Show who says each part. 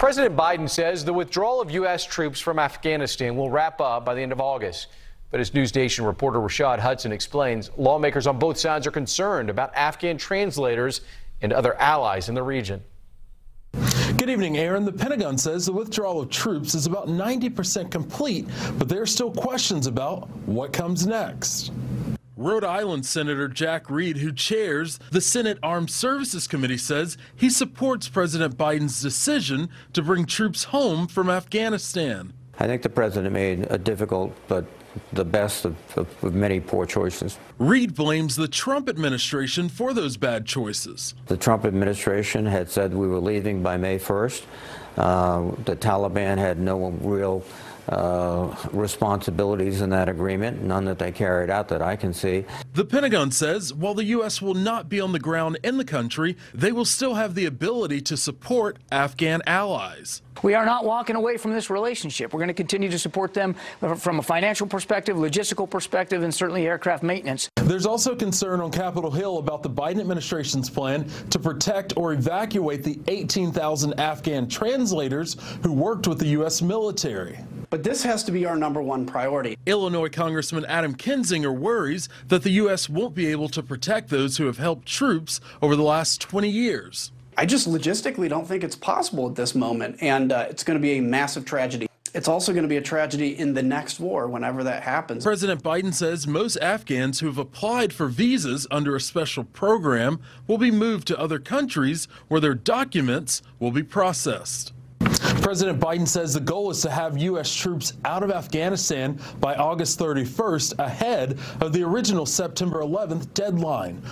Speaker 1: President Biden says the withdrawal of U.S. troops from Afghanistan will wrap up by the end of August. But as NewsNation reporter Rashad Hudson explains, lawmakers on both sides are concerned about Afghan translators and other allies in the region.
Speaker 2: Good evening, Aaron. The Pentagon says the withdrawal of troops is about 90% complete, but there are still questions about what comes next. Rhode Island Senator Jack Reed, who chairs the Senate Armed Services Committee, says he supports President Biden's decision to bring troops home from Afghanistan.
Speaker 3: I think the president made a difficult but the best of many poor choices.
Speaker 2: Reed blames the Trump administration for those bad choices.
Speaker 3: The Trump administration had said we were leaving by May 1st. The Taliban had no real responsibilities in that agreement, none that they carried out that I can see.
Speaker 2: The Pentagon says while the U.S. will not be on the ground in the country, they will still have the ability to support Afghan allies.
Speaker 4: We are not walking away from this relationship. We're going to continue to support them from a financial perspective, logistical perspective, and certainly aircraft maintenance.
Speaker 2: There's also concern on Capitol Hill about the Biden administration's plan to protect or evacuate the 18,000 Afghan translators who worked with the U.S. military.
Speaker 5: But this has to be our #1 priority.
Speaker 2: Illinois Congressman Adam Kinzinger worries that the U.S. won't be able to protect those who have helped troops over the last 20 years.
Speaker 5: I just logistically don't think it's possible at this moment, and it's going to be a massive tragedy. It's also going to be a tragedy in the next war, whenever that happens.
Speaker 2: President Biden says most Afghans who have applied for visas under a special program will be moved to other countries where their documents will be processed. President Biden says the goal is to have U.S. troops out of Afghanistan by August 31st, ahead of the original September 11th deadline.